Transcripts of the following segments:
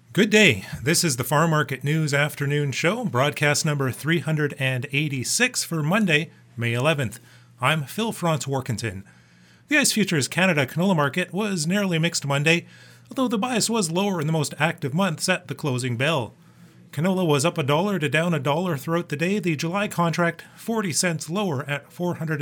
Good day. This is the Farm Market News Afternoon Show, broadcast number 386 for Monday, May 11th. I'm Phil Franz-Warkentin. The ICE Futures Canada canola market was narrowly mixed Monday, although the bias was lower in the most active months at the closing bell. Canola was up $1 to down $1 throughout the day. The July contract 40 cents lower at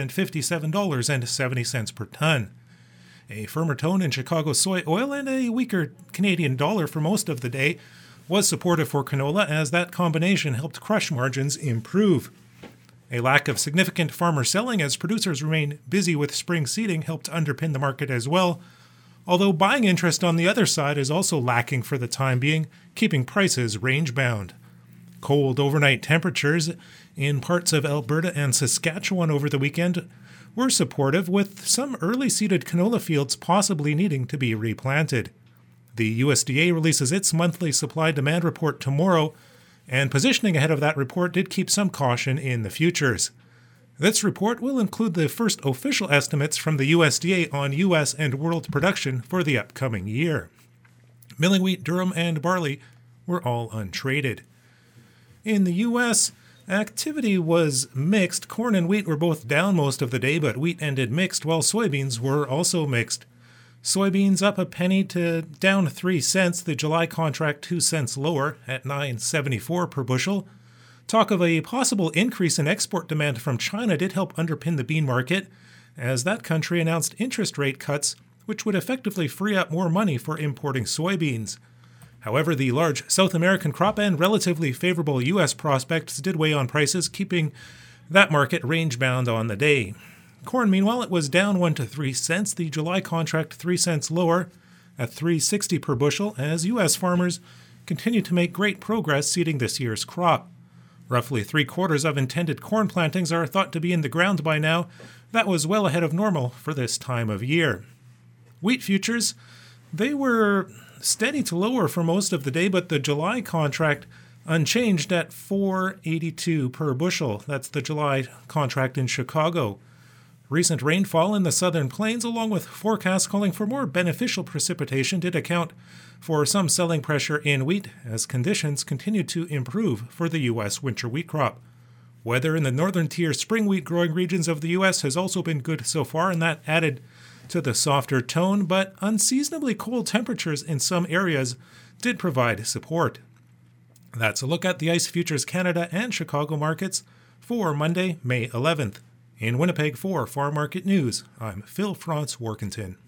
$457.70 per ton. A firmer tone in Chicago soy oil and a weaker Canadian dollar for most of the day was supportive for canola, as that combination helped crush margins improve. A lack of significant farmer selling as producers remain busy with spring seeding helped underpin the market as well, although buying interest on the other side is also lacking for the time being, keeping prices range-bound. Cold overnight temperatures in parts of Alberta and Saskatchewan over the weekend were supportive, with some early seeded canola fields possibly needing to be replanted. The USDA releases its monthly supply-demand report tomorrow, and positioning ahead of that report did keep some caution in the futures. This report will include the first official estimates from the USDA on U.S. and world production for the upcoming year. Milling wheat, durum, and barley were all untraded. In the U.S., activity was mixed. Corn and wheat were both down most of the day, but wheat ended mixed, while soybeans were also mixed. Soybeans up a penny to down 3 cents, the July contract 2 cents lower at $9.74 per bushel. Talk of a possible increase in export demand from China did help underpin the bean market, as that country announced interest rate cuts, which would effectively free up more money for importing soybeans. However, the large South American crop and relatively favorable U.S. prospects did weigh on prices, keeping that market range-bound on the day. Corn, meanwhile, it was down 1 to 3 cents, the July contract 3 cents lower at $3.60 per bushel, as U.S. farmers continue to make great progress seeding this year's crop. Roughly 3/4 of intended corn plantings are thought to be in the ground by now. That was well ahead of normal for this time of year. Wheat futures, they were steady to lower for most of the day, but the July contract unchanged at $4.82 per bushel. That's the July contract in Chicago. Recent rainfall in the southern plains, along with forecasts calling for more beneficial precipitation, did account for some selling pressure in wheat as conditions continued to improve for the U.S. winter wheat crop. Weather in the northern tier spring wheat growing regions of the U.S. has also been good so far, and that added to the softer tone, but unseasonably cold temperatures in some areas did provide support. That's a look at the ICE Futures Canada and Chicago markets for Monday, May 11th. In Winnipeg for Farm Market News, I'm Phil Franz-Warkentin.